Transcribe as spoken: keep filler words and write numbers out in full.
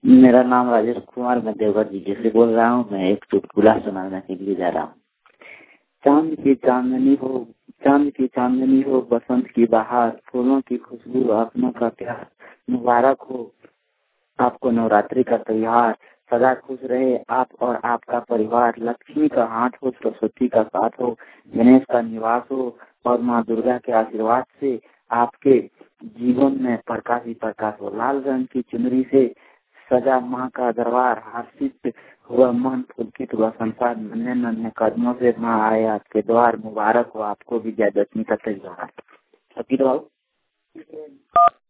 मेरा नाम राजेश कुमार, मैं देवघर जिले से बोल रहा हूँ। मैं एक चुटकुला सुनाने के लिए जा रहा हूँ। चांद की चांदनी हो, चांद की चांदनी हो, बसंत की बहार, फूलों की खुशबू, अपनों का प्यार, मुबारक हो आपको नवरात्रि का त्योहार। सदा खुश रहे आप और आपका परिवार। लक्ष्मी का हाथ हो, सरस्वती का साथ हो, गणेश का निवास हो और माँ दुर्गा के आशीर्वाद से आपके जीवन में प्रकाश ही प्रकाश हो। लाल रंग की चुनरी से सजा माँ का दरबार, हर्षित हुआ मन, पुलकित हुआ संसार, नन्हे नन्हे कदमों से माँ आए आपके द्वार। मुबारक हो आपको विजयदशमी का त्योहार।